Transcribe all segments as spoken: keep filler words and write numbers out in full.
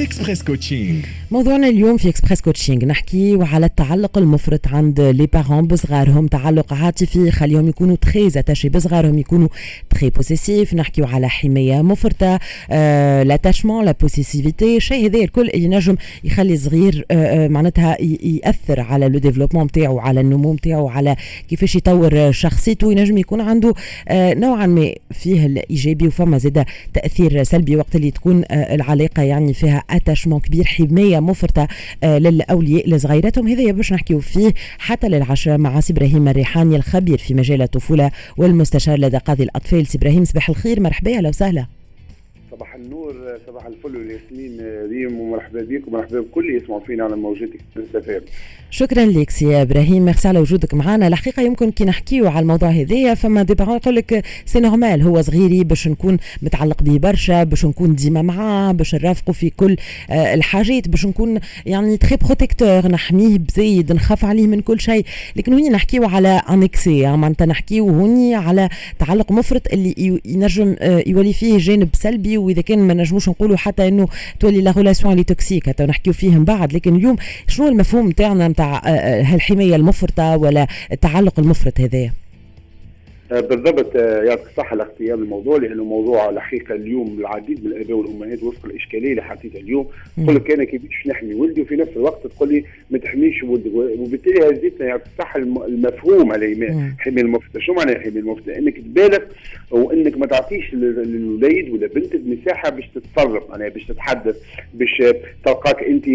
إكسبريس كوتشينج. موضوعنا اليوم في إكسبريس كوتشينج نحكي وعلى التعلق المفرط عند لي بارون بصغارهم، تعلق عاطفي خليهم يكونوا تري اتاشي بصغارهم، يكونوا تري بوسيسيف. نحكيو على حماية مفرطة، آه لاتاشمون، لا بوسيسيفيتي، شيء هذا الكل اللي نجم يخلي صغير آه معناتها يأثر على لو ديفلوبمون نتاعو، على النمو نتاعو، على كيفاش يطور شخصيته. ينجم يكون عنده آه نوعا ما فيه الإيجابي وفما زيادة تأثير سلبي وقت اللي تكون آه العلاقة يعني فيها اتاشمون كبير، حماية مفرطة آه للأولياء لصغيراتهم. هذا باش نحكيو فيه حتى للعشرة مع سي إبراهيم الريحاني الخبير في مجال الطفولة والمستشار لدى قاضي الأطفال. سي إبراهيم صباح الخير، مرحبا، أهلا وسهلا. صباح النور، صباح الفل والياسمين ريم، ومرحبا بك ومرحبا بكل يسمعوا فينا على موجاتك الاستفهام. شكرا لك سي إبراهيم، ميرسي على وجودك معنا. الحقيقة يمكن كي نحكيو على الموضوع هذايا فما دي بارون يقول لك سي نورمال، هو صغيري باش نكون متعلق به برشا، باش نكون ديما معاه، باش نرافقه في كل آه الحاجات، باش نكون يعني تري بروتيكتور، نحميه بزيد، نخاف عليه من كل شيء. لكن هوني نحكيو على انكسي، معناتها نحكيو هوني على تعلق مفرط اللي ينجم آه يولي فيه جانب سلبي، واذا كان ما نجموش نقولوا حتى انه تولي لا ريلاسيون اللي توكسيك، حتى نحكيو فيه من بعد. لكن اليوم شنو المفهوم تاعنا نتاع هالحماية المفرطة ولا التعلق المفرط هذا؟ بالضبط، يعطيك الصحة لاختيار الموضوع، لأنه موضوع الحقيقة اليوم العديد من الآباء والأمهات وفق الإشكالية اللي حطيتها اليوم تقول لك أنا كيفاش نحمي ولدي وفي نفس الوقت تقول لي ما تحميش ولدك، وبالتالي هزيتنا يعطيك الصحة المفهوم على الحماية المفرطة. شو معنى الحماية المفرطة؟ إنك تبالغ وإنك ما تعطيش للوليد ولا بنتك مساحة باش تتصرف، معناها باش تتحدث، باش تلقاك أنت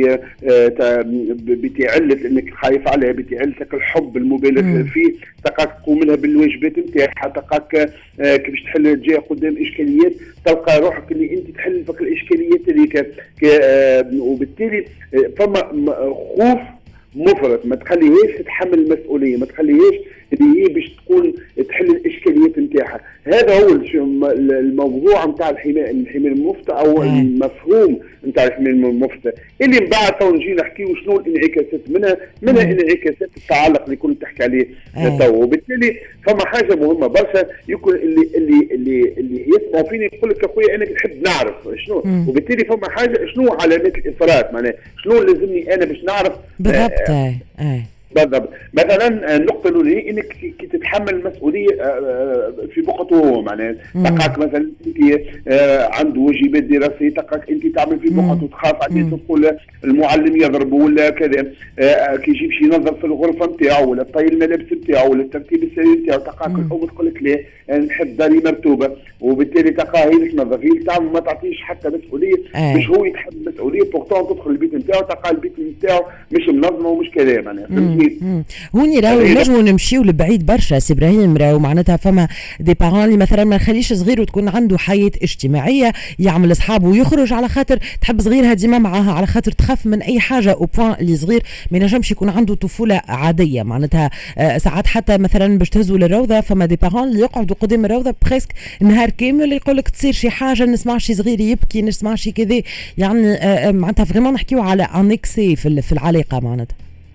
بتعلت إنك خايف عليها، بتعلتك الحب المبالغ فيه، تلقاك تقوم لها بالواجبات نتاعك، تلقاك آه كيفاش تحل جاي قدام اشكاليات تلقى روحك اللي انت تحل فك الاشكاليات اللي آه وبالتالي آه فما خوف مفرط، ما تخليهاش تتحمل المسؤوليه، ما تخليهاش اللي هي باش تكون تحل الاشكاليات نتاعها. هذا هو الموضوع نتاع الحمايه الحمايه المفرطه او المفهوم نتاع الحمايه المفرطه اللي من بعد تو نجي نحكيو شنو الانعكاسات منها منها انعكاسات التعلق اللي كنت تحكي عليه تو. وبالتالي فما حاجه مهمه برشا، يكون اللي اللي اللي اللي يسمع فيني يقول لك اخويا انا نحب نعرف شنو، وبالتالي فما حاجه شنو علامات الافراط، معناها شنو لازمني انا باش نعرف بالضبط. آه آه. بالضبط. مثلا النقطة الأولى إنك كي تتحمل المسؤولية في بقعته هو، معناها تلقاك مثلا أنت عنده واجبات دراسية، تلقاك أنت تعمل في بقعته، تخاف عليه، تقول المعلم يضربه ولا كذا، كي يجي باش ينظف في الغرفة نتاعو ولا طي الملابس نتاعو ولا الترتيب السرير نتاعو، تلقاك الأم تقول لك لا أنا نحب داري مرتوبة، وبالتالي تلقاه هي اللي تنظف، هي اللي تعمل، ما تعطيش حتى مسؤولية باش هو يتحمل المسؤولية. بورتون تدخل البيت نتاعو تلقى البيت نتاعو مش منظمة ومش كذا، معناها هوني راهو نجمو نمشيو لبعيد برشا سي إبراهيم. راهو معناتها فما دي بارون اللي مثلا ما نخليش صغير وتكون عنده حياة اجتماعية، يعمل اصحابه ويخرج على خاطر تحب صغيرها ديما معاها، على خاطر تخاف من اي حاجة، او بوان اللي صغير ما ينجمش يكون عنده طفولة عادية. معناتها آه ساعات حتى مثلا باش تهزوا للروضة فما دي بارون اللي يقعدوا قدام الروضة بريسك نهار كامل، يقول لك تصير شي حاجة، نسمع شي صغير يبكي، نسمع شي كذا، يعني آه معناتها فريمون نحكيو على انكسي في في العلاقة. معناتها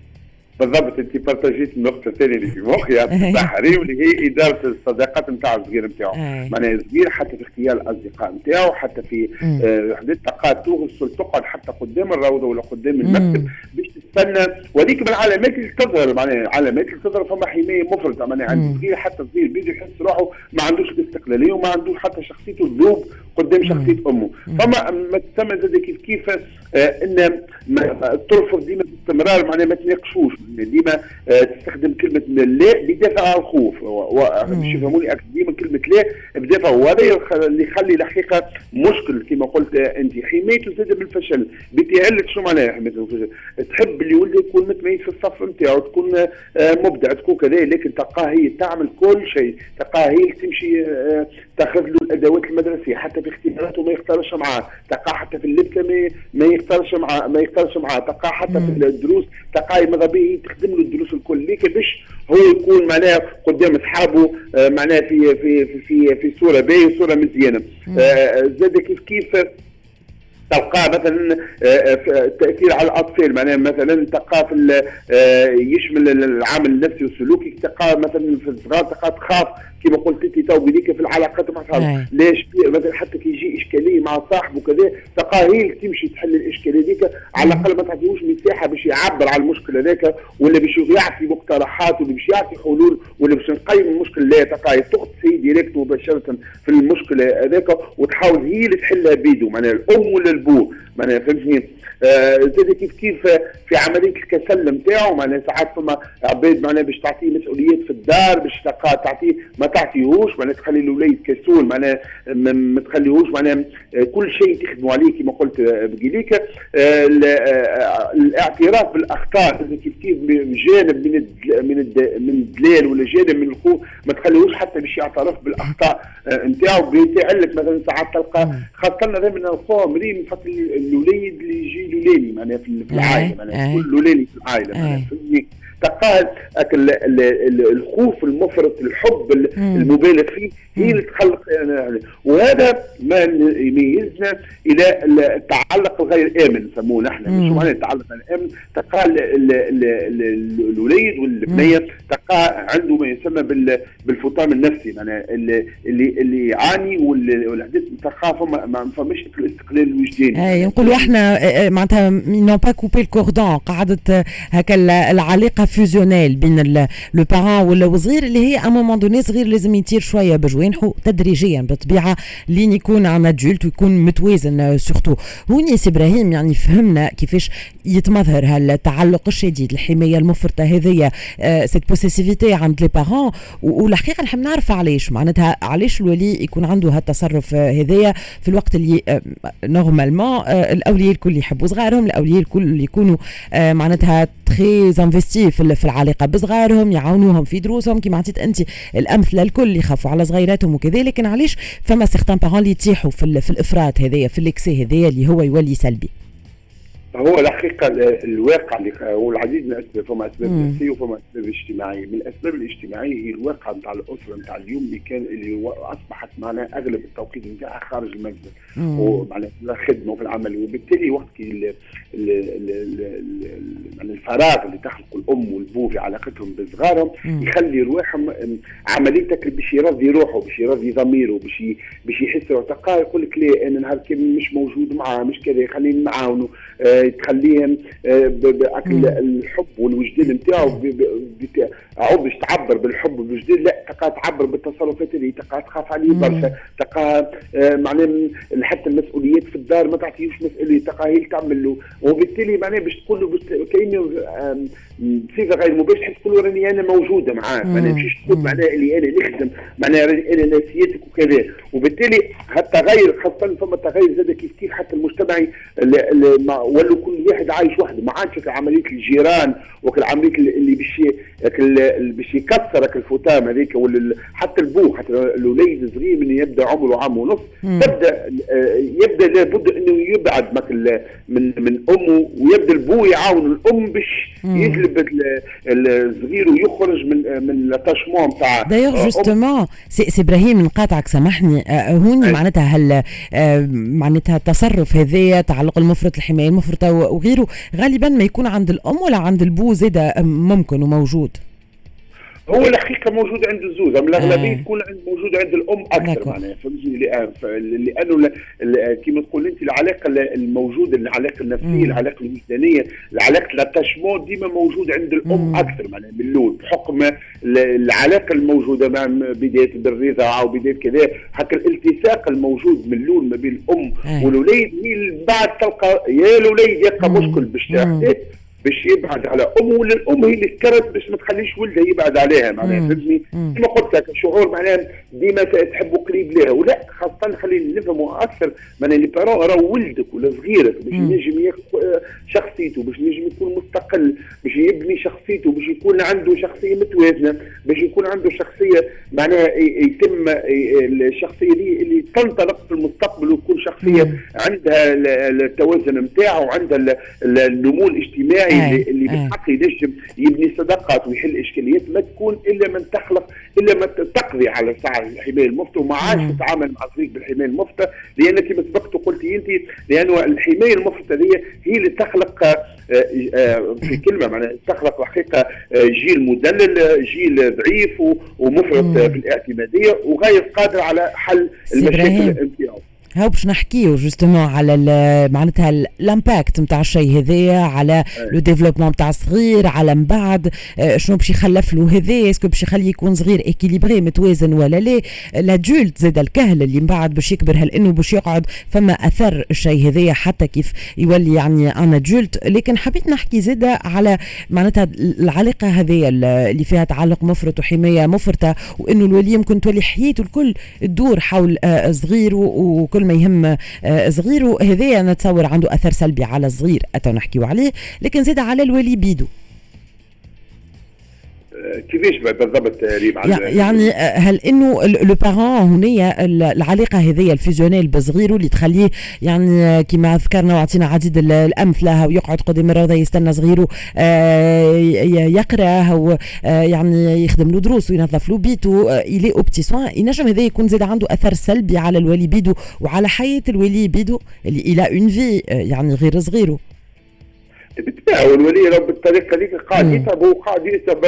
بالضبط، انت بارتاجيت النقطه الثانيه اللي في مخي يا البحري، واللي هي اداره الصداقات نتاع الصغير نتاعو. معناها الصغير حتى في اختيار الاصدقاء نتاعو، حتى في وحدات تلقى توصل تقعد حتى قدام الروضه ولا قدام المكتب باش تستنى، وهذيك من العلامات اللي تظهر، معناها العلامات اللي تظهر فما حمايه مفرطه. معناها عند الصغير حتى الصغير بيجي يحس روحه ما عندوش الاستقلاليه وما عندوش حتى شخصيته تذوب قدام شخصيه امه. فما ما تسمى زاد كيف كيف آه ان ترفض ديما باستمرار، معناها ما تناقشوش ديما، آه تستخدم كلمه لا بدافع عن الخوف، باش يفهموني ديما كلمه لا بدافع، وهذا اللي يخلي الحقيقه مشكل كما قلت انت. حمايته زاد بالفشل، بتعلق شو معناها حمايته بالفشل؟ تحب اللي ولد يكون متميز في الصف نتاعو، تكون آه مبدع، تكون كذا، لكن تلقاه هي تعمل كل شيء، تلقاه هي تمشي آه تاخذ له الادوات المدرسيه، حتى في اختياراته ما يختارش معاه، تلقاه حتى في اللبسه ما ما يختارش معاه ما يختارش معاه تلقاه حتى مم. في الدروس تلقاه ماذا به تخدم له الدروس الكل، لكن باش هو يكون معناها قدام اصحابه آه معناها في في في في, في صوره باهيه وصوره مزيانه. آه زاد كيف كيف تلقاه مثلا التاثير على الاطفال، معناها مثلا تلقاه في يشمل العامل النفسي والسلوكي، تلقاه مثلا في الصغار تلقاه تخاف كما قلت انت تو بليك في العلاقات مع اصحابه. ليش مثلا حتى كي يجي يجي اشكاليه مع صاحبه كذا تلقاه هي اللي تمشي تحل الاشكاليه هذيك، على الاقل ما تعطيهوش مساحه باش يعبر على المشكله هذاك، ولا باش يعطي مقترحات، ولا باش يعطي حلول، ولا باش نقيم المشكله. لا تلقاه تغطس هي ديريكت مباشره في المشكله هذاك وتحاول هي اللي تحلها بيدو، معناها الام ولا البو، معناها فهمتني. آه زاد كيف كيف في عمليه الكسل نتاعو، معناها ساعات فما عباد معناها باش تعطيه مسؤوليات في الدار، باش تعطيه ما تعطيهوش، معناها تخلي الاولاد كسول، معناها ما تخليهوش معناها كل شيء تخدموا عليه كما قلت بقيليك. آه الاعتراف بالاخطاء كيف كيف جانب من من من الدلال ولا جانب من الخوف، ما تخليهوش حتى باش يعترف بالاخطاء نتاعو. بيتعلق مثلا ساعات تلقى خاصه من الخوف مريم خاطر الاولاد اللي يجي لولاني معناها في العائله، معناها كل لولاني في العائله، معناها فهمتني. تلقى الخوف المفرط، الحب المبالغ فيه هي اللي تخلق، وهذا ما يميزنا الى التعلق الغير امن نسموه نحن. مش معنى التعلق الامن، تلقى الوليد والبنيه تلقى عنده ما يسمى بالفطام النفسي، معناها اللي اللي يعاني والحديث تلقى ما فماش الاستقلال الوجداني. اي نقولوا احنا معناتها نون با كوبي الكوردون، قعدت هكا العلاقه فيوزيونيل بين لو بارون والصغير اللي هي ا مومون دوني صغير لازم يطير شويه بجوانحه تدريجيا بالطبيعه لين يكون ان ادولت ويكون متوازن. سورتو هوني سي ابراهيم يعني فهمنا كيفاش يتمظهر هالتعلق الشديد، الحمايه المفرطه هذيا، آه سيت بوسيسيفيتي عند لي بارون، والحقيقه نحب نعرف علاش معناتها علاش الولي يكون عنده هالتصرف هذايا في الوقت اللي آه نورمالمون آه الاولياء الكل يحبوا صغارهم، الاولياء الكل يكونوا آه معناتها تري انفستي في العلاقه بصغارهم، يعاونوهم في دروسهم كما عطيت انت الامثله الكل، يخافوا على صغيراتهم وكذا. لكن علاش فما سيغتان بارون اللي يتيحوا في, في الافراط هذايا، في الاكسي هذايا اللي هو يولي سلبي؟ هو الحقيقه الواقع اللي هو العديد من الاسباب، فما اسباب نفسيه وفما اسباب اجتماعيه. من الاسباب الاجتماعيه هي الواقع نتاع الاسره نتاع اليوم اللي كان اللي اصبحت معنا اغلب التوقيت نتاعها خارج المنزل ومعناها في الخدمه وفي العمل، وبالتالي وقت الفراغ اللي تخلقه الام والبو في علاقتهم بصغارهم يخلي روحهم عمليتك باش يرضي روحه، باش يرضي ضميره، باش باش يحس تلقاه يقول لك لا انا نهار كامل مش موجود معاه، مش كذا خليني نعاونه، آه تخليهم آه باكل الحب والوجدان نتاعو عود باش تعبر بالحب والوجدان، لا تلقى تعبر بالتصرفات اللي تلقى تخاف عليه برشا، تلقى آه معناه حتى المسؤوليات في الدار ما تعطيهوش مسؤوليه، تلقى هي تعمل له، وبالتالي معناه باش تقول له كاين بصفه غير مباشره تقول له راني انا موجوده معاك، ما نمشيش تقول معناه اللي انا نخدم معناه انا ناسيتك وكذا. وبالتالي التغير خاصه فما تغير زاد كيف كيف حتى المجتمعي ولو كل واحد عايش وحده، ما عادش عمليه الجيران وكالعمليه اللي باش باش يكسرك الفوتام هذيك، ولا حتى البو حتى الوليد الصغير من يبدا عمره عام ونص تبدا يبدا لابد انه يبعد من من امه، ويبدا البو يعاون الام باش يجلب الصغير ويخرج من من التاشمون تاع. دايوغ جوستومون سي ابراهيم نقاطعك سامحني، هوني معناتها هل معناتها التصرف هذايا تعلق المفرط، الحمايه المفرطه وغيره غالبا ما يكون عند الام ولا عند البو زاده ممكن وموجود؟ هو الحقيقه موجود عند الزوز، اما الاغلبيه تكون موجوده عند الام اكثر معناها فهمتني، لانه كما تقول انت العلاقه الموجوده، العلاقه النفسيه، العلاقه الوجدانيه، العلاقه الاتاشمون ديما موجود عند الام مم. اكثر معناها باللون، بحكم العلاقه الموجوده مع بدايه بالرضاعه او بدايه كذا، حتى الالتصاق الموجود من اللون ما بين الام والوليد هي بعد تلقى يا الوليد يلقى مشكل باش تحدث باش يبعد على امه، ولا الام هي اللي كرت باش ما تخليش ولدها يبعد عليها معناها فهمتني. كما قلت لك شعور معناها ديما تحبه قريب لها، ولا خاصه خلينا نفهموا اكثر معناها لي بارون راه ولدك ولا صغيرك باش ينجم ياخذ شخصيته، باش ينجم يكون مستقل، باش يبني شخصيته، باش يكون عنده شخصيه متوازنه، باش يكون عنده شخصيه معناها يتم الشخصيه دي اللي تنطلق في المستقبل وتكون شخصيه عندها التوازن نتاعها وعندها النمو الاجتماعي اللي بالحق ينجم يبني صداقات ويحل اشكاليات، ما تكون الا من تخلق الا ما تقضي على ساعه الحمايه المفرطه، وما عادش تتعامل مع صديق بالحمايه المفرطه، لان كما سبقت وقلتي انت لانه الحمايه المفرطه هي هي اللي تخلق في كلمه معناها تخلق حقيقه جيل مدلل، جيل ضعيف ومفرط في الاعتماديه وغير قادر على حل المشاكل نتاعو. هاو باش نحكيو جوستومون على معناتها الامباكت نتاع الشيء هذايا على لو ديفلوبمون نتاع الصغير، على من بعد شنو باش يخلف له هذا، اسكو باش يخليه يكون صغير اكيليبري متوازن ولا لا. لادولت زاد الكهل اللي من بعد باش يكبر، هل انه باش يقعد فما اثر الشيء هذايا حتى كيف يولي يعني انا ادولت. لكن حبيت نحكي زاد على معناتها العلاقه هذه اللي فيها تعلق مفرط وحمايه مفرطه، وانه الولي يمكن تولي حياته الكل تدور حول صغير وكل ما يهم صغير، هذايا نتصور عنده اثر سلبي على الصغير اتو نحكيو عليه، لكن زاد على الولي بيدو. كيفاش بالضبط ريم؟ يعني هل انه لو بارون هنا العلاقه هذه الفيزيونيل بصغيره اللي تخليه يعني كما ذكرنا وعطينا عديد الامثله، ويقعد قدام الروضه يستنى صغيره يقرا او يعني يخدم له دروس وينظف له بيته الي او بتي سوان، ينجم هذا يكون زاد عنده اثر سلبي على الولي بيدو وعلى حياه الولي بيدو اللي الى اون في يعني غير صغيره. بالطبع والولي راه بالطريقه اللي قاعد يتعب وقاعد يتعب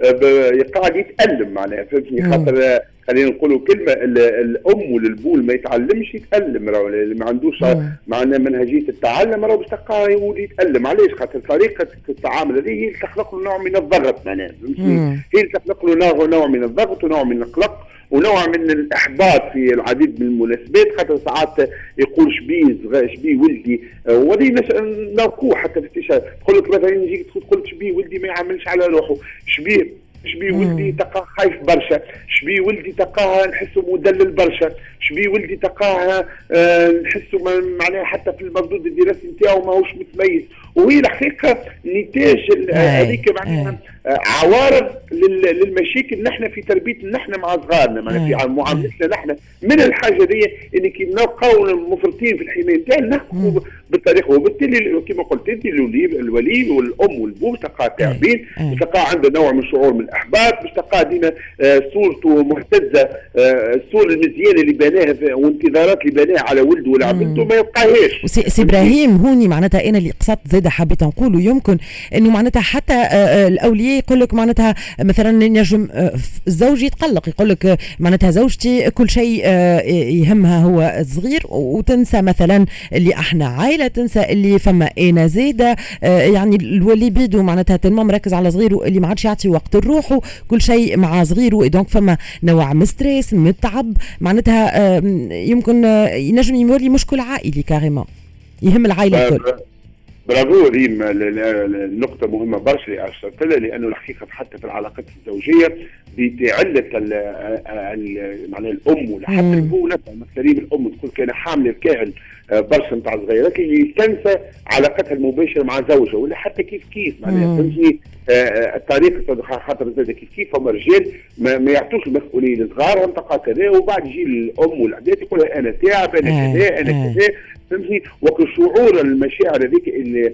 قاعد يتالم معناها فهمتني، خاطر خلينا نقولوا كلمه الام والبول ما يتعلمش يتالم، راه اللي ما عندوش معناها منهجيه التعلم راه باش تلقاه يولي يتالم. علاش؟ خاطر طريقه التعامل هذه هي اللي تخلق له نوع من الضغط معناها فهمتني، هي اللي تخلق له نوع من الضغط ونوع من القلق ونوع من الاحباط في العديد من المناسبات، خاطر ساعات يقول شبيه شبيه ولدي، وهذه نلقوه حتى في الاستشهاد، تقول لك مثلا يجيك تقول شبيه ولدي ما يعملش على روحه، شبيه شبيه ولدي تلقاه خايف برشا، شبيه ولدي تلقاه نحسه مدلل برشا، شبيه ولدي تلقاه آه نحسه معناها حتى في المردود الدراسي نتاعو ماهوش متميز. وهي الحقيقه نتاج هذيك معناها عوارض للمشاكل نحن في تربيتنا نحن مع صغارنا، معناها في معاملتنا نحن. من الحاجه دي ان كي نلقاو مفرطين في الحمايه نتاعنا نحكموا بالطريقه، وبالتالي كما قلت انت الولي الولي والام والبو تلقاه تعبين، تلقاه عنده نوع من شعور من الاحباط، باش تلقاه ديما صورته مهتزه، الصوره المزيانه اللي بناها وانتظارات اللي بناها على ولده ولا بنته ما يلقاهاش. سي ابراهيم هوني معناتها انا اللي قصدت زاد حبيت نقوله يمكن انه معناتها حتى الاولياء يقول لك معناتها مثلا نجم الزوج يتقلق يقول لك معناتها زوجتي كل شيء يهمها هو الصغير، وتنسى مثلا اللي احنا عائله، تنسى اللي فما انا زاده، يعني الولي بيدو معناتها تلمو مركز على صغيره اللي ما عادش يعطي وقت لروحه، كل شيء مع صغيره، دونك فما نوع من ستريس متعب معناتها يمكن ينجم يولي مشكل عائلي كاريمون يهم العائله الكل. برافو ريم، النقطة مهمة برشا اللي أشرت لها، لأنه الحقيقة حتى في العلاقات الزوجية بعلة معناها الأم ولا حتى الأبو نفسها، مثلا ريم الأم تقول كان حامل الكاهل برشا نتاع صغيرات اللي تنسى علاقتها المباشرة مع زوجها، ولا حتى كيف كيف معناها فهمتني الطريقة خاطر زاد كيف كيف هما رجال ما, ما يعطوش المسؤولية لصغارهم تقع كذا، وبعد يجي الأم والعداد يقول أنا تعب أنا كذا أنا كذا فهمتني، وكل شعور المشاعر هذيك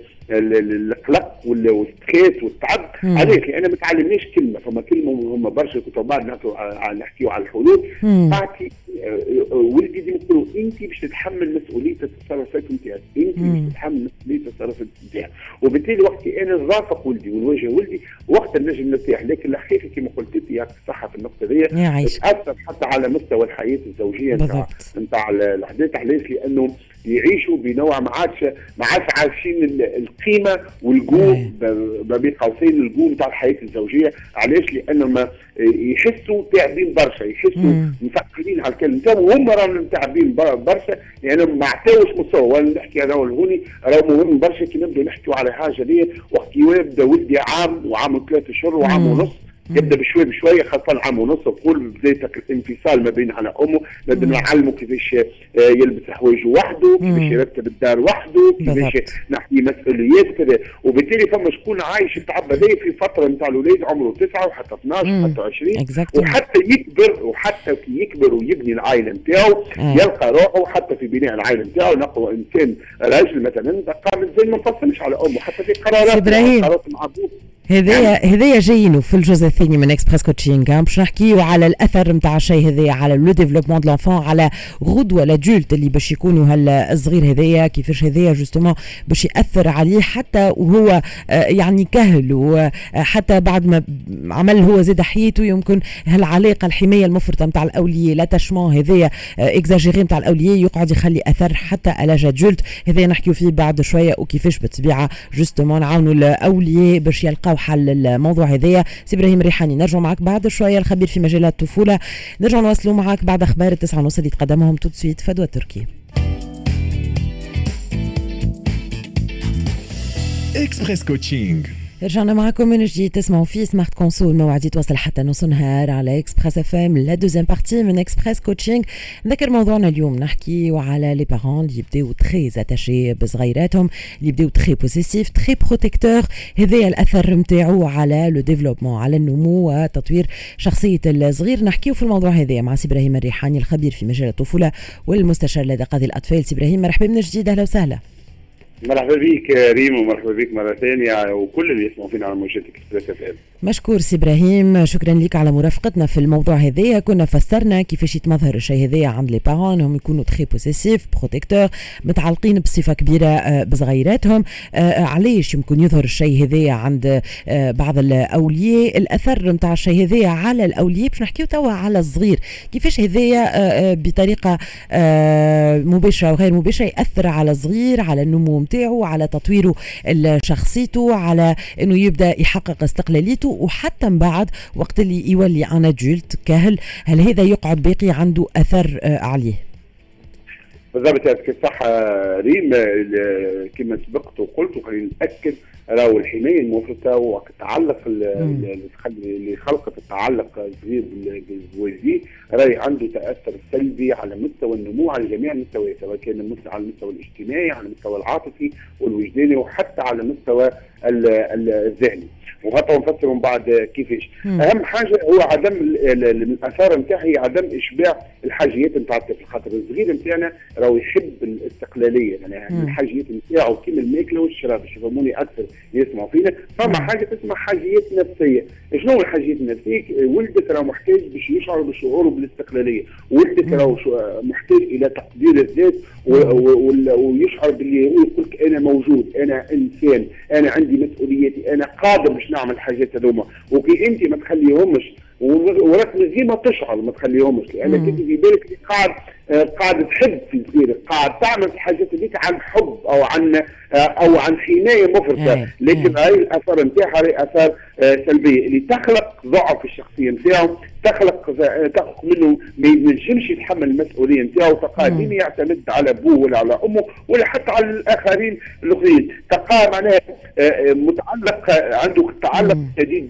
القلق والستريس والتعب عليك، لان ما تعلمناش كلمه، فما كلمه مهمه برشا كنت بعد نحكيو على الحلول. بعطي ولدي ديما نقولوا انت باش تتحمل مسؤوليه التصرفات نتاعك، انت باش تتحمل مسؤوليه التصرفات نتاعك، وبالتالي وقت انا نرافق ولدي ونواجه ولدي وقت النجم نرتاح. لكن الحقيقه كما قلت انت ياك صح في النقطه دي تاثر حتى على مستوى الحياه الزوجيه نتاع نتاع الاحداث. علاش؟ لانه يعيشوا بنوع ما عادش ما عادش عارفين القيمه والجو ما بين قوسين الجو نتاع الحياه الزوجيه. علاش؟ لانهم يحسوا تعبين برشا، يحسوا مثقلين على الكلام نتاعهم، وهم راهم متعبين برشا لانهم ما عطاوش مستوى. وانا نحكي انا والهوني راه مهم برشا كي نبداو نحكيو على حاجه دي وقت يبدا ولدي عام وعام ثلاثة شهور وعام ونص، يبدا بشوي بشويه خاصه عام ونص نقول بدايه الانفصال ما بين على امه، نبدا نعلمه كيفاش يلبس حوايجه وحده، كيفاش يرتب الدار وحده، كيفاش نحكي مسؤوليات كذا. وبالتالي فما شكون عايش التعب هذا في فتره نتاع الاولاد عمره تسعة وحتى اثناش وحتى عشرين وحتى يكبر، وحتى كي يكبر ويبني العائله نتاعو يلقى روحه حتى في بناء العائله نتاعو. نقوى انسان راجل مثلا قام زين ما نفصلش على امه حتى في قرارات قرارات مع ابوه هذايا هذايا جايين في الجزء الثاني من اكسبريس كوتشينغ باش نحكيو على الاثر نتاع الشيء هذايا على لو ديفلوبمون دو لونفون، على غدوه لادولت اللي باش يكونوا هالصغير هذايا كيفاش هذايا جوستومون باش ياثر عليه حتى وهو يعني كهل، وحتى بعد ما عمل هو زاد حياته يمكن هالعلاقه الحمايه المفرطه نتاع الاولياء لاتاشمون هذايا اكزاجيري نتاع الاولياء يقعد يخلي اثر حتى على ادولت. هذايا نحكيو فيه بعد شويه وكيفاش بالطبيعه جوستومون نعاونوا الاولياء باش يلقاو حل الموضوع هذايا. سي ابراهيم الريحاني نرجع معك بعد شويه، الخبير في مجال الطفوله، نرجع نواصلوا معك بعد اخبار التسعة ونص اللي تقدمهم تو سويت فدوى التركي. اكسبريس كوتشينغ رجعنا معكم من جديد، تسمعوا في سمارت كونسول، موعد توصل حتى نص نهار على اكسبريس اف ام، لا دوزيام بارتي من اكسبريس كوتشينغ. نذكر موضوعنا اليوم نحكي على لي بارون اللي يبداو تري اتاشي بصغيراتهم، اللي يبداو تري بوسيسيف تري بروتيكتور. هذايا الاثر نتاعو على لو ديفلوبمون، على النمو وتطوير شخصيه الصغير. نحكيو في الموضوع هذايا مع سي ابراهيم الريحاني الخبير في مجال الطفوله والمستشار لدى قاضي الاطفال. سي ابراهيم مرحبا من جديد، اهلا وسهلا. مرحبا بك ريم ومرحبا بك مرة ثانية وكل اللي يسمعوا فينا على موجات اكسبريس اف ام. مشكور سي ابراهيم، شكرا لك على مرافقتنا في الموضوع هذايا. كنا فسرنا كيفاش يتمظهر الشيء هذايا عند لي بارون، هم يكونوا تري بوسيسيف بروتيكتور، متعلقين بصفه كبيره بصغيراتهم. علاش يمكن يظهر الشيء هذايا عند بعض الاولياء؟ الاثر نتاع الشيء هذايا على الاولياء باش نحكيو توا على الصغير، كيفاش هذايا بطريقه مباشره وغير مباشره ياثر على الصغير، على النمو نتاعو، على تطويره شخصيته، على انه يبدا يحقق استقلاليته، وحتى من بعد وقت اللي يولي ان ادولت كاهل، هل هذا يقعد باقي عنده اثر عليه؟ بالضبط هذيك الصح ريم، كما سبقت وقلت وخلينا ناكد راهو الحمايه المفرطه والتعلق اللي خلقت التعلق الصغير بالوالدين راهي عنده تاثر سلبي على مستوى النمو على جميع المستويات، سواء كان على المستوى الاجتماعي، على المستوى العاطفي والوجداني، وحتى على المستوى الذهني. وهذا نفسر من بعد كيفاش. اهم حاجه هو عدم الاثار نتاعها هي عدم اشباع الحاجيات نتاع الطفل، خاطر الصغير نتاعنا راهو يحب الاستقلاليه، يعني الحاجيات نتاعو كيما الماكله والشراب، باش يفهموني اكثر يسمعوا فينا. فما حاجه تسمى حاجيات نفسيه. شنو هو الحاجيات النفسيه؟ ولدك راه محتاج باش يشعر بشعوره بالاستقلاليه، ولدك راه محتاج الى تقدير الذات ويشعر باللي هو يقول لك انا موجود، انا انسان، انا عندي مسؤولياتي، انا قادر باش نعمل الحاجات هذوما. وكي انت ما تخليهمش وراك زي ما تشعر ما تخليهمش، لانك انت في بالك قاعد قاعد تحب في صغيرك، قاعد تعمل الحاجات هذيك عن حب او عن او عن حمايه مفرطه، لكن هاي الاثار نتاعها هي اثار سلبيه اللي تخلق ضعف في الشخصيه نتاعو، تخلق تخلق منه ما ينجمش يتحمل المسؤوليه نتاعو، تلقاه ديما يعتمد على ابوه ولا على امه ولا حتى على الاخرين الاخرين، تلقاه معناها متعلق عنده تعلق شديد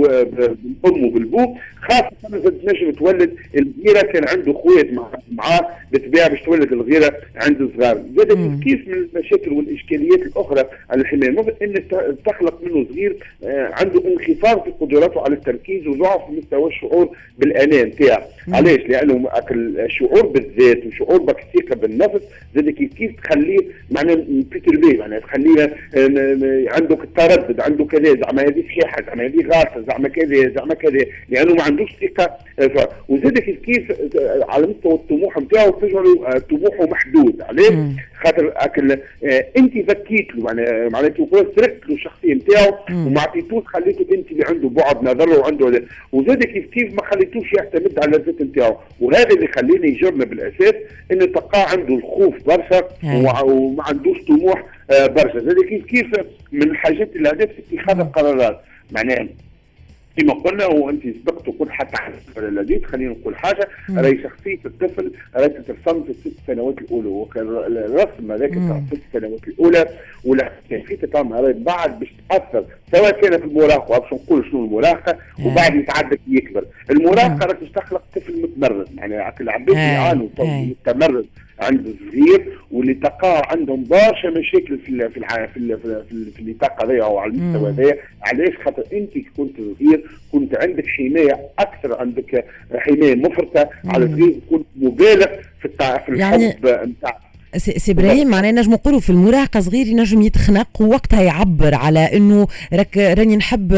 بامه بالبوه، خاصه اذا تنجم تولد الغيره كان عنده خوات معاه بالطبيعه باش تولد الغيره عند الصغار. زاد كيف من المشاكل والاشكاليات الاخرى على الحمايه المفرط ان تخلق منه صغير عنده انخفاض في قدراته على التركيز وضعف في مستوى الشعور بالانا نتاعو. علاش؟ لانه الشعور بالذات وشعور بالثقه بالنفس زاد كيف كيف تخليه معناها بيتربي، معناها تخليه عنده التردد، عنده كذا، زعما هذه صحيحه، زعما هذه غلطه، زعما كذا، زعما كذا، لانه ما عندوش ثقه. وزاد كيف كيف على مستوى الطموح نتاعو تجعله طموحه محدود. علاش؟ خاطر اكل آه انت ذكيت له، معناها معناته سرقت له الشخصيه نتاعو وما عطيتوش، خليته انت اللي عنده بعد نظر وعنده، وزاد كيف كيف ما خليتوش يعتمد على الذات نتاعو. وهذا اللي خلينا يجرنا بالاساس ان تلقاه عنده الخوف برشا وما عندوش طموح آه برشا. زاد كيف كيف من الحاجات اللي هدف في اتخاذ القرارات، معناها كما قلنا وانت سبقت وقلت حتى الذي خلينا نقول حاجه، راهي شخصيه الطفل راهي تترسم في الست سنوات الاولى، وكان الرسم هذاك تاع الست سنوات الاولى ولا كيفيه تتعامل راهي بعد باش تاثر، سواء كان في المراهقه باش نقول شنو المراهقه وبعد يتعدى يكبر. المراهقه راك تخلق طفل متمرد، يعني العباد يعانوا متمرد عند الصغير واللي تلقاه عندهم برشا مشاكل في في في, في, في النطاق هذايا او على المستوى هذايا. علاش؟ خاطر انت كنت صغير كنت عندك حمايه اكثر، عندك حمايه مفرطه على صغير، كنت مبالغ في التع... في الحب يعني... نتاع سي ابراهيم معناه نجم نقولوا في المراهقه صغير ينجم يتخنق ووقتها يعبر على انه راك راني نحب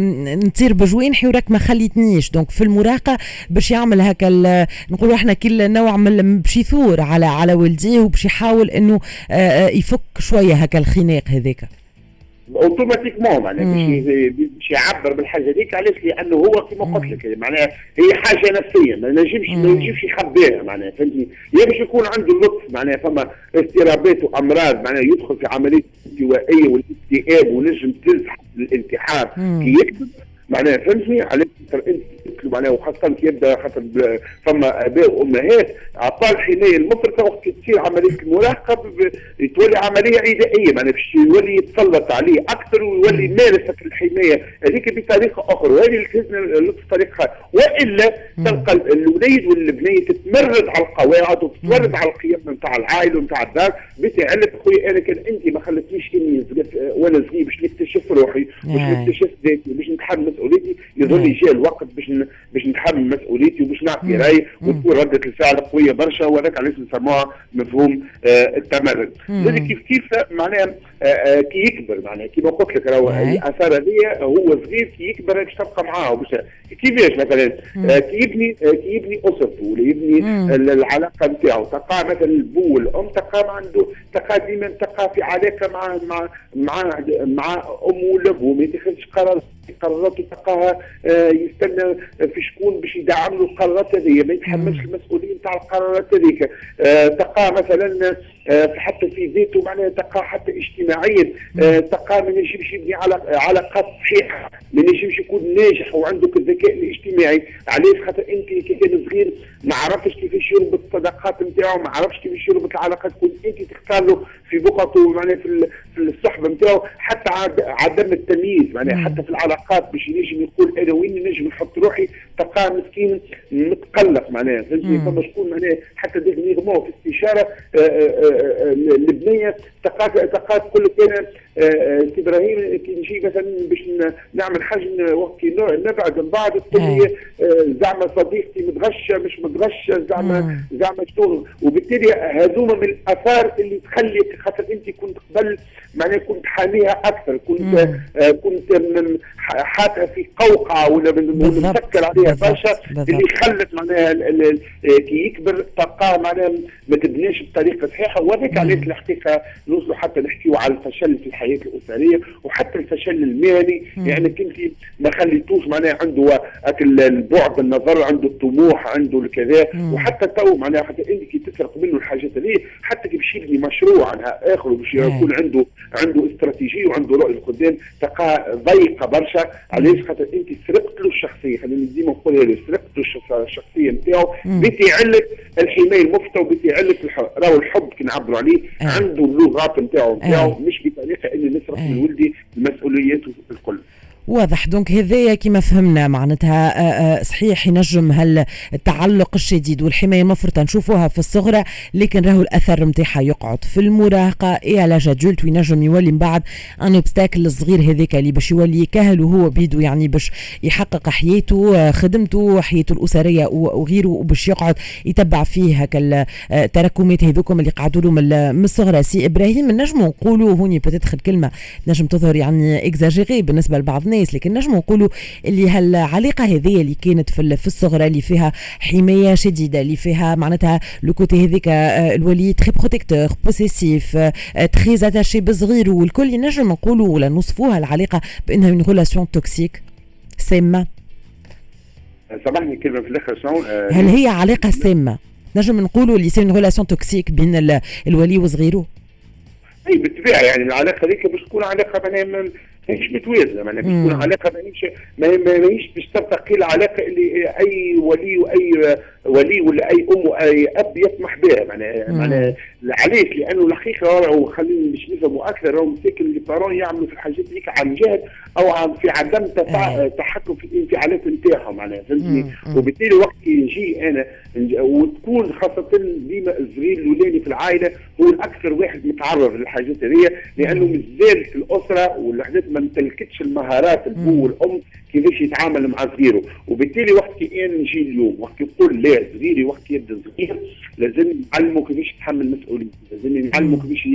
نطير بجوانحي وراك ما خليتنيش. دونك في المراهقه باش يعمل هكا نقولوا احنا كل نوع من باش يثور على على والديه وباش يحاول انه يفك شويه هكا الخناق هذاك اوتوماتيكمون معناها باش يعبر بالحاجه هذيك. علاش؟ لانه هو كما قلت لك معناها هي حاجه نفسيه ما نجمش ما ينجمش يخبيها معناها فهمتني. يا باش يكون عنده اللطف معناها فما اضطرابات وامراض معناها يدخل في عمليه الانطوائيه والاكتئاب ونجم تزحف للانتحار كي يكتب معناها فهمتني. علاش انت معناها وخاصه كي يبدا خاطر فما اباء وامهات عطى الحمايه المفرطه وقت تصير عمليه المراهقه تولي عمليه عدائيه معناها باش يولي يتسلط عليه اكثر ويولي يمارس الحمايه هذيك بطريقه اخرى. وهذه اللي لازم اللطف طريقه والا تلقى الاولاد والبنيه تتمرد على القواعد وتتمرد على القيم نتاع العائله ونتاع الدار. بتعلق خويا انا كان انت ما خلتنيش اني وانا صغير باش نكتشف روحي باش نكتشف ذاتي باش نتحمل مسؤوليتي يظل جاء الوقت باش باش نتحمل مسؤوليتي وباش نعطي راي وتكون رده الفعل قويه برشا. وهذاك علاش نسموها مفهوم آه التمرد. لكن كيف كيف معناها آه آه كي يكبر معناها كيما قلت لك راهو الاثار هذه هو صغير كي يكبر باش تبقى معاه باش كيفاش مثلا آه كي يبني آه كي يبني اسرته ولا يبني آه العلاقه نتاعو تلقى مثلا البو والام تلقى عنده تلقى ديما تلقى في علاقه مع مع مع مع امه ولا ابوه ما يتخذش قرارات قرارات تلقاها آه يستنى في شكون باش يدعم له القرارات هذه ما يتحملش المسؤوليه نتاع القرارات هذيك. آه تلقى مثلا آه حتى في ذاته معناها تلقى حتى اجتماعيا آه تلقى ما ينجمش يبني علاقات صحيحه ما ينجمش يكون ناجح وعندك الذكاء الاجتماعي. علاش؟ خاطر انت كي كان صغير ما عرفتش كيفاش يربط الصداقات نتاعو ما عرفتش كيفاش يربط العلاقات كنت انت تختار له في بقعته معناها في في الصحبه نتاعو حتى عدم التمييز معناها حتى في العلاقات باش ينجم يقول انا وين نجم نحط روحي تلقاه مسكين متقلق معناها فهمتني. فما شكون معناها حتى ديغنيغمون في استشاره البنيه تلقاك تلقاك تقول لك انا سي ابراهيم كي نجي مثلا باش نعمل حاجه وقت كي نبعد من بعض تقول لي زعما صديقتي متغشه مش متغشه زعما زعما شنو. وبالتالي هذوما من الاثار اللي تخلي خاطر انت كنت قبل معناها كنت حاميها اكثر كنت آه كنت حاطها في قوقعه ولا مسكر عليها برشا اللي خلت معناها كي يكبر تلقاه معناها ما تبناش بطريقه صحيحه. وهذاك علاش الحقيقه نوصلوا حتى نحكيوا على الفشل في الحياه الاسريه وحتى الفشل المهني لانك يعني انت ما خليتوش معناها عنده البعد النظر عنده الطموح عنده الكذا. وحتى تو معناها حتى انت كي تسرق منه الحاجات هذه حتى كي باش يبني مشروع عنها اخر وباش يكون عنده عنده استراتيجيه وعنده رؤيه لقدام تلقاها ضيقه برشا. علاش؟ خاطر انت سرقت له الشخصيه خلينا ديما نقولها له سرقت له الشخصيه نتاعو بتعلق الحمايه المفرطه وبتعلق راهو الحب كي نعبروا عليه عنده اللغات نتاعو نتاعو مش بطريقه اني نسرق من ولدي مسؤولياته الكل. واضح. دونك هذايا كما فهمنا معناتها صحيح ينجم هالتعلق الشديد والحمايه المفرطه نشوفوها في الصغرى لكن راهو الاثر نتاعها يقعد في المراهقه اي على جادولت وينجم يولي من بعد ان اوبستاكل الصغير هذاك اللي باش يولي يكهل وهو بيدو يعني باش يحقق حياته خدمته حياته الاسريه وغيره وباش يقعد يتبع فيه هكا التراكمات هذوكم اللي قعدوا له من الصغرى. سي ابراهيم نجم نقولوا هوني بتدخل كلمه نجم تظهر يعني اكزاجيري بالنسبه لبعض الناس لكن نجم نقولوا اللي هالعلاقه هذه اللي كانت في في الصغرى اللي فيها حمايه شديده اللي فيها معناتها لو كوتي هذيك الولي تري بروتيكتور بوسيسيف تري اتاشي بصغير والكل نجم نقولوا ولا نوصفوها العلاقه بانها من ريلاسيون توكسيك سامه. سامحني كلمه في الاخر شنو هل هي علاقه سامه نجم نقولوا اللي سي من ريلاسيون توكسيك بين الولي وصغيره؟ اي بالطبيعه يعني العلاقه هذيك باش تكون علاقه معناها ماهيش متوازنه معناها باش تكون علاقه ماهيش ماهيش باش ترتقي العلاقه اللي اي ولي واي ولي ولا اي ام واي اب يطمح بها معناها معناها علاش؟ لانه الحقيقه وخلينا باش نفهموا اكثر راهم مساكن اللي بارون يعملوا في الحاجات هذيك عن جهل او عن في عدم تحكم في الانفعالات نتاعهم معناها فهمتني. وبالتالي وقت يجي انا وتكون خاصه ديما الصغير الاولاني في العائله هو الاكثر واحد متعرض للحاجات هذه لانه مازال في الاسره والحاجات ما امتلكتش المهارات الابو والام كيفاش يتعامل مع صغيره. وبالتالي وقت كي انا نجي اليوم وقت يقول لا صغيري وقت يبدا صغير لازم نعلمه كيفاش يتحمل مسؤوليته، لازم نعلمه كيفاش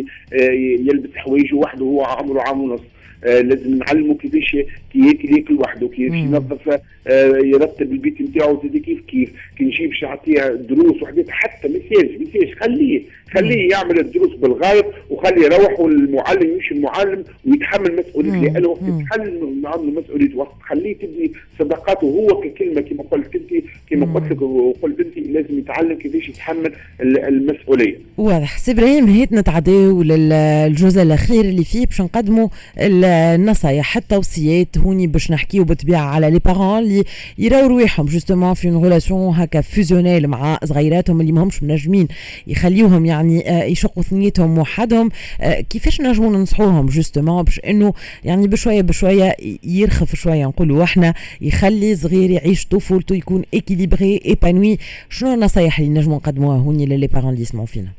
يلبس حوايجه وحده وهو عمره عام ونص، آه لازم نعلمه كيفاش كي ياكل ياكل وحده، كيفاش ينظف آه يرتب البيت نتاعو زاد كيف كيف، كي نجيب باش نعطيه دروس وحدات حتى ميساج ميساج خليه خليه يعمل الدروس بالغايب وخليه يروح والمعلم يمشي المعلم ويتحمل مسؤوليته، لانه وقت يتحمل عنه مسؤوليته وقت خليه تبني صداقاته هو ككلمه كما قلت انت كما قلت لك وقلت انت لازم يتعلم كيفاش يتحمل المسؤوليه. واضح. سي ابراهيم هيت نتعداو للجزء الاخير اللي فيه باش نقدموا النصايح التوصيات هوني باش نحكيو بالطبيعه على لي بارون اللي يراو رواحهم جوستومون في اون ريلاسيون هكا فيزيونيل مع صغيراتهم اللي ماهمش منجمين يخليوهم يعني يشقوا ثنيتهم وحدهم. كيفاش نجموا ننصحوهم جوستومون باش انه يعني بشويه بشويه يرخف شويه نقولوا احنا يخلي صغير يعيش طفولته يكون اكيليبري ايبانوي؟ شنو النصايح اللي نجموا نقدموها هوني للي بارون اللي يسمعوا فينا؟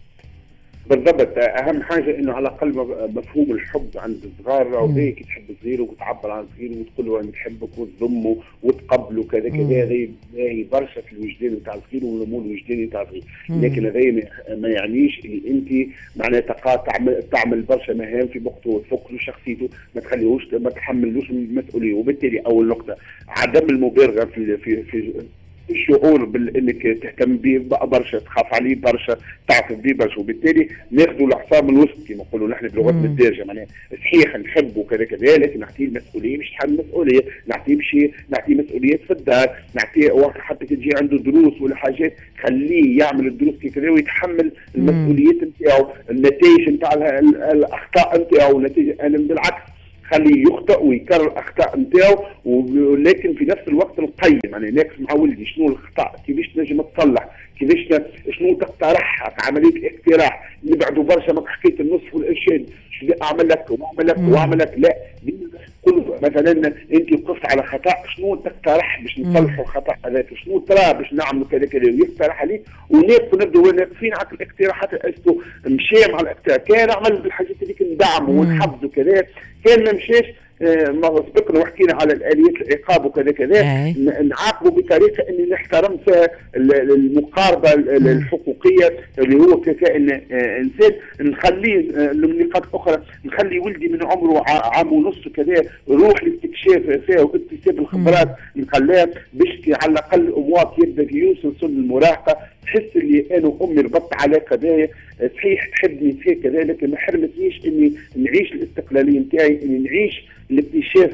بالضبط. اهم حاجه انه على الاقل مفهوم الحب عند الصغار، او هيك تحب صغير وتعبر عن صغير وتقول له انا نحبك وتضمه وتقبله كذا كذا، هذا هي برشا في الوجدان نتاع الصغير والنمو الوجداني نتاع الصغير، لكن هذا ما يعنيش اللي انت معناتها تعمل تعمل برشا مهام في وقته وتفك له شخصيته، ما تخليهوش ما تحملوش المسؤوليه. وبالتالي اول نقطه عدم المبالغه في في في الشعور بانك تهتم به برشا، تخاف عليه برشا، تعطف به برشا، وبالتالي ناخذوا العصا من الوسط كما نقولوا نحن بلغتنا الدارجه، معناها صحيح نحبه كذا كذا لكن نعطيه المسؤوليه مش تحمل مسؤوليه، نعطيه بشيء نعطيه مسؤوليات في الدار، نعطيه وقت حتى تجي عنده دروس ولا حاجات خليه يعمل الدروس كذا ويتحمل المسؤوليات نتاعو، النتائج نتاع الاخطاء نتاعو، نتائج انا بالعكس خليه يخطئ ويكرر الاخطاء نتاعو، ولكن في نفس الوقت نقيم يعني ناقص مع ولدي شنو الاخطاء، كيفاش تنجم تصلح، كيفاش شنو تقترح في عمليه الاقتراح، نبعدوا برشا ما حكايه النصف والارشاد، شنو اعمل لك واعمل لك واعمل لك، لا كل مثلا انت وقفت على خطا شنو تقترح باش نصلحوا الخطا هذاك، شنو ترى باش نعملوا كذا كذا ويقترح عليه وناقصوا نبداو ناقصين على الاقتراحات، اسكو مشى مع الاقتراح كان عمل بالحاجات هذيك ندعمه ونحفزه كذا، كان ما مشاش ما سبقنا وحكينا على الاليات العقاب وكذا كذا نعاقبه بطريقه اني نحترم المقاربه الحقوقيه اللي هو ككائن انسان، نخليه من نقاط اخرى نخلي ولدي من عمره عام ونص كذا يروح لاستكشاف فيها واكتساب الخبرات، نخليها باش على الاقل الامور يبدا يوصل سن المراهقه تحس اللي انا وامي ربطت علاقه باهيه، صحيح تحبني صحيح كذا لكن ما حرمتنيش اني نعيش الاستقلاليه نتاعي، اني نعيش الاكتشاف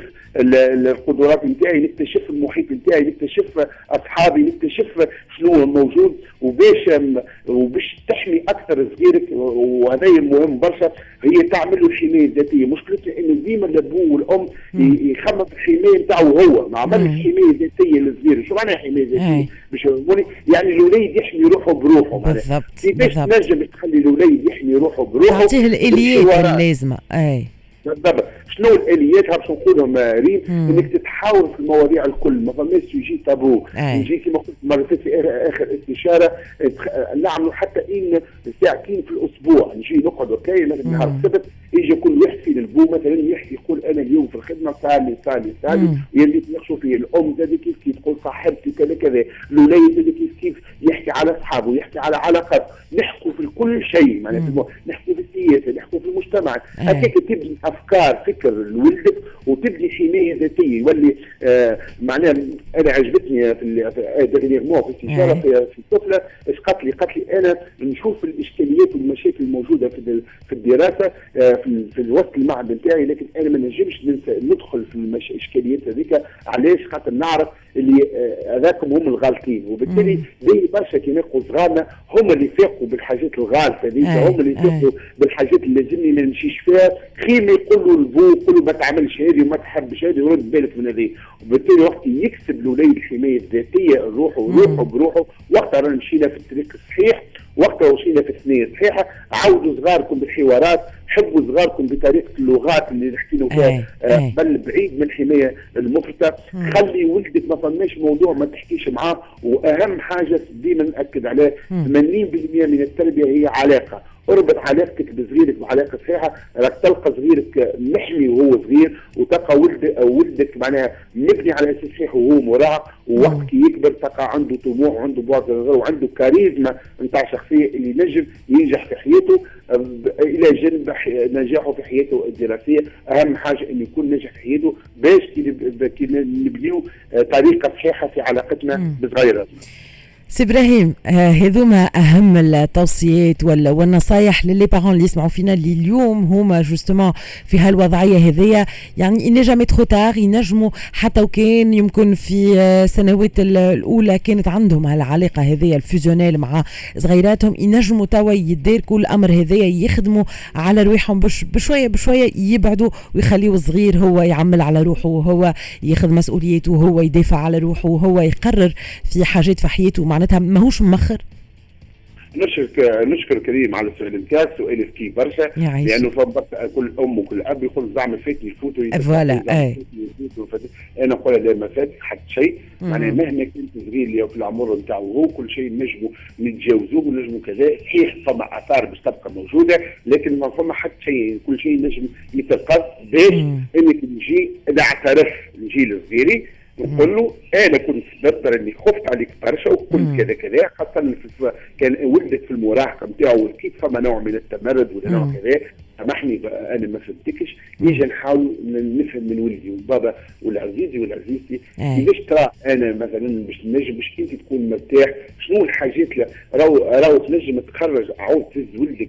القدرات نتاعي، نكتشف المحيط نتاعي، نكتشف اصحابي، نكتشف شنو موجود، وباش وباش تحمي اكثر صغيرك، وهذا مهم برشا، هي تعمل له حمايه ذاتيه. مشكلتنا انه ديما الابو والام يخمم الحمايه نتاعو هو، ما عملش حمايه ذاتيه للصغير. شو معناها حمايه ذاتيه؟ باش يعني الوليد يحمي روحه بروحه، بالضبط كيفاش تنجم تخلي الوليد يحمي روحه بروحه؟ تعطيه الاليات اللازمه. اي بالضبط. شنو الاليات باش نقولهم ريم؟ انك تتحاور في المواضيع الكل، ما فماش يجي تابو، يجي كما قلت مرتين في اخر استشاره نعملوا حتى ان ساعتين في الاسبوع نجي نقعد وكاين نهار السبت يجي كل واحد فينا البو مثلا يحكي يقول انا اليوم في الخدمه صار لي صار لي صار لي يلي تناقشوا فيه، الام زاد كيف كيف تقول صاحبتي كذا كذا، الوليد زاد كيف كيف يحكي على اصحابه، يحكي على علاقات، نحكوا في كل شيء معناتها، نحكوا في السياسه، نحكوا في المجتمع، هكاك تبني افكار فكر لولدك وتبني حمايه ذاتيه، يولي آه معناها انا عجبتني في ديرنييرمون في استشاره في, في الطفله ايش قالت لي؟ قالت لي انا نشوف الاشكاليات والمشاكل الموجوده في في الدراسه آه في, في الوسط المعهد نتاعي، لكن انا ما نجمش ندخل في الاشكاليات هذيك، علاش؟ خاطر نعرف اللي هذاكم هم الغالطين، وبالتالي زي برشا كيما يقولوا صغارنا هم اللي فاقوا بالحاجات الغالطه هذيك، هم اللي فاقوا بالحاجات اللي لازمني ما نمشيش فيها، خير ما يقولوا البو يقولوا ما تعملش هذه وما تحبش هذه ورد بالك من هذه، وبالتالي وقت يكسب الوليد الحمايه الذاتيه روحه وروحه بروحه، وقتها رانا مشينا في الطريق الصحيح، وقتها وصلنا في الثنيه الصحيحه. عودوا صغاركم بالحوارات، حبوا صغاركم بطريقه اللغات اللي نحكيو فيها آه بل بعيد من الحمايه المفرطه، خلي ولدك ما فماش موضوع ما تحكيش معاه، واهم حاجه ديما ناكد عليه ثمانين بالمئة من التربيه هي علاقه، اربط علاقتك بصغيرك بعلاقه صحيحه، راك تلقى صغيرك محمي وهو صغير، وتلقى ولد ولدك معناها مبني على اساس صحيح وهو مراعى، ووقت كي يكبر تلقى عنده طموح وعنده بعد وعنده كاريزما نتاع شخصيه اللي نجم ينجح في حياته الى جانب نجاحه في حياته الدراسيه. اهم حاجه انه يكون ناجح في حياته باش كي نبنيو طريقه صحيحه في علاقتنا بصغيراتنا. سي ابراهيم، هذوما اهم التوصيات والنصايح للي بارون اللي يسمعوا فينا اللي اليوم هما جوستومون في هالوضعيه هذيا، يعني إن جامي ترو تار ينجموا حتى وكان يمكن في السنوات الاولى كانت عندهم هالعلاقه هذيا الفيزيونيل مع صغيراتهم، ينجموا توا يداركوا الامر هذيا، يخدموا على روحهم بش بشويه بشويه يبعدوا ويخليوا الصغير هو يعمل على روحه وهو ياخذ مسؤوليته وهو يدافع على روحه وهو يقرر في حاجات في حياته، معناتها ماهوش مخر. نشكر نشكر كريم على السؤال نتاعك، سؤال ذكي برشا، لانه برشا كل ام وكل اب يقول زعما فاتني يفوتوا فوالا. انا نقول لا ما فاتك حتى شيء، معناها مهما كنت صغير في العمر نتاعو هو كل شيء نجموا نتجاوزوه ونجموا كذا، صحيح فما اثار باش تبقى موجوده، لكن ما فما حتى شيء، كل شيء نجم يتقص باش انك نجي نعترف نجي لصغيري نقول له انا كنت نقدر اني خفت عليك برشا وكنت كذا كذا، خاصه كان ولدك في المراهقه نتاعو ولقيت فما نوع من التمرد ولا نوع كذا، سامحني انا ما فهمتكش، نيجي نحاول نفهم من ولدي وبابا والعزيزي والعزيزتي كيفاش ترى انا مثلا باش نجم باش انت تكون مرتاح، شنو الحاجات راهو راهو تنجم تخرج عاود تهز ولدك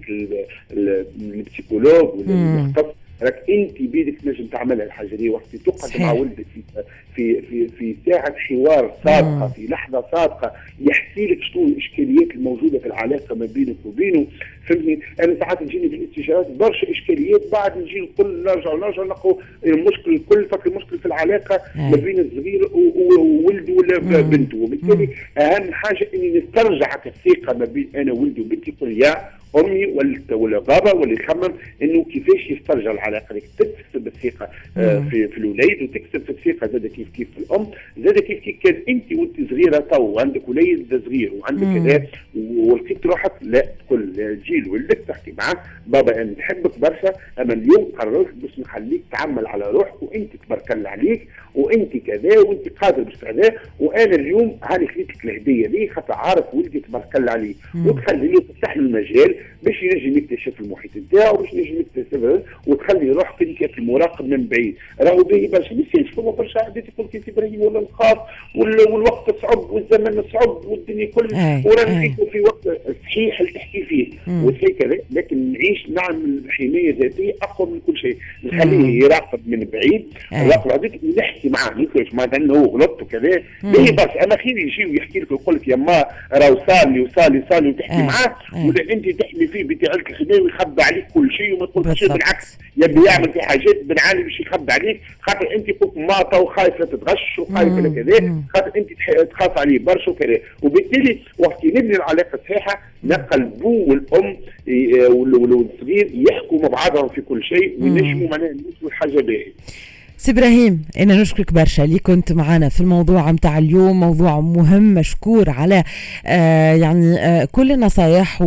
للبسيكولوج ولا المختص، راك انت بيدك تنجم تعملها الحاجه دي وقت تقعد مع ولدك في في في في ساعه حوار صادقه، في لحظه صادقه يحكي لك شنو الاشكاليات الموجوده في العلاقه ما بينك وبينه، فهمتني؟ انا ساعات نجيني في الاستشارات برشا اشكاليات، بعد نجي نقول نرجع نرجع نلقوا المشكل الكل فك المشكل في العلاقه ما بين الصغير وولده ولا بنته، وبالتالي اهم حاجه اني نسترجع الثقه ما بين انا وولدي وبنتي، يقول يا امي ولا بابا ولا يخمم انه كيفاش يسترجع العلاقه ديك، تكسب الثقه آه في في الاولاد وتكسب الثقه زاد كيف كيف في الام، زاد كيف كيف كان انت وانت صغيره تو عندك وليد صغير وعندك كذا ولقيت روحك لا تقول جي لولدك تحكي معاه بابا انا نحبك برشا، اما اليوم قررت باش نخليك تعمل على روحك وانت تبارك الله عليك وانت كذا وانت قادر باش كذا، وانا اليوم هاني خليت لك الهديه دي خاطر عارف ولدي تبارك الله عليه، وتخلي له تفتح له المجال باش ينجم يكتشف المحيط نتاعو باش ينجم يكتشف وتخلي روحك انت في المراقب من بعيد، راهو باهي برشا ما يصيرش فما برشا عادات يقول كي ابراهيم ولا نخاف والوقت صعب والزمن صعب والدنيا كل ورانا في وقت صحيح اللي تحكي فيه وتحكي كذا، لكن نعيش نعمل حمايه ذاتيه اقوى من كل شيء، نخليه يراقب من بعيد، الراقب هذيك نحكي معاه نقولش مثلا انه غلط وكذا، باهي برشا اما خير يجي ويحكي لك ويقول لك يا ما راهو صالي وصالي صالي وتحكي معاه ولا انت تحمي فيه بتاعك الخدمه ويخبى عليك كل شيء وما تقولش شيء، بالعكس يبي يعمل في حاجات بنعالي باش يخبى عليك خاطر انت كنت ماطه وخايفه تتغش وخايفه كذا، خاطر انت تخاف عليه برشا وكذا، وبالتالي وقت نبني العلاقه صحيحه نلقى البو والام والصغير يحكوا مع بعضهم في كل شيء وينجموا معناها يوصلوا لحاجه باهيه. سي ابراهيم انا نشكرك برشا اللي كنت معنا في الموضوع متاع اليوم، موضوع مهم، مشكور على آه يعني آه كل النصايح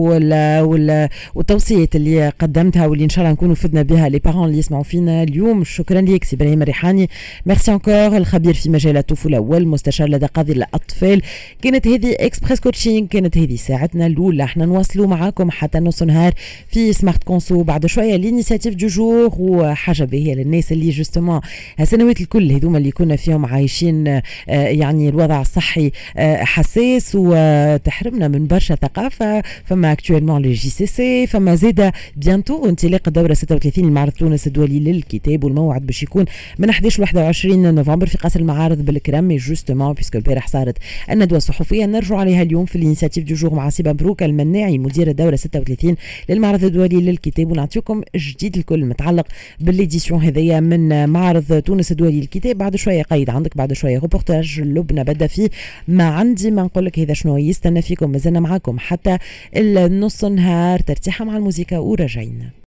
والتوصيات اللي قدمتها واللي ان شاء الله نكونوا فدنا بها لي بارون اللي يسمعوا فينا اليوم. شكرا لك سي ابراهيم الريحاني، ميرسي انكور، الخبير في مجال الطفوله والمستشار لدى قاضي الاطفال. كانت هذه اكسبريس كوتشينغ، كانت هذه ساعتنا الاولى، احنا نواصلوا معاكم حتى نص نهار في سمارت كونسو، بعد شويه لينيسياتيف دو جور وحاجه باهيه للناس اللي جوستومون هالسنوات الكل هذوما اللي كنا فيهم عايشين يعني الوضع الصحي حساس وتحرمنا من برشا ثقافه، فما اكتويلمون لي جي سي سي، فما زاده بيانتو انطلاق الدوره ستة وثلاثين لمعرض تونس الدولي للكتاب، والموعد باش يكون من أحد عشر لواحد وعشرين نوفمبر في قصر المعارض بالكرم. مي جوستومون بيسكو البارح صارت الندوه الصحفيه نرجع عليها اليوم في الانيسياتيف دو جور مع سي مبروك المناعي مدير الدوره ستة وثلاثين للمعرض الدولي للكتاب، ونعطيكم جديد الكل متعلق بالليديسيون هذيا من معرض تونس الدولي للكتاب. بعد شويه قيد عندك، بعد شويه روبورتاج لبنى بدا فيه ما عندي ما نقول لك هذا شنو يستنى فيكم. مازلنا معاكم حتى النص نهار، ترتيحه مع الموسيقى وراجعين.